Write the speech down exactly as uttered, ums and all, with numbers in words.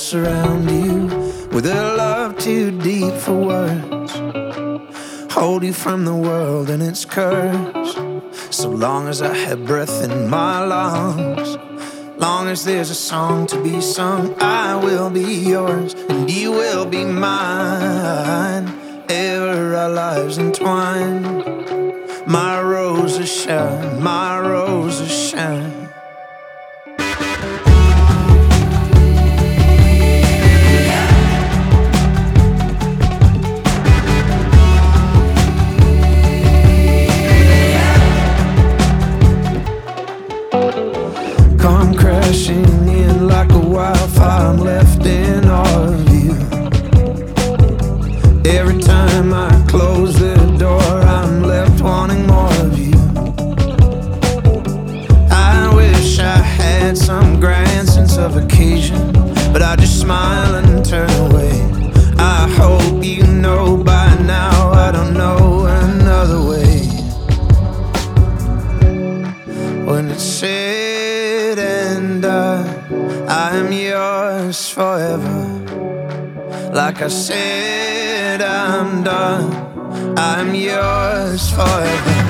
surround you with a love too deep for words. Hold you from the world and its curse. So long as I have breath in my lungs, long as there's a song to be sung, I will be yours and you will be mine. Ever our lives entwined. My roses shine, my roses shine. Come crashing in like a wildfire, I'm left in awe of you. Every time I close the door, I'm left wanting more of you. I wish I had some grand sense of occasion, but I just smile and turn away. I hope you know by now I don't know another way. When it's said and done, I am yours forever. Like I said, I'm done, I'm yours forever.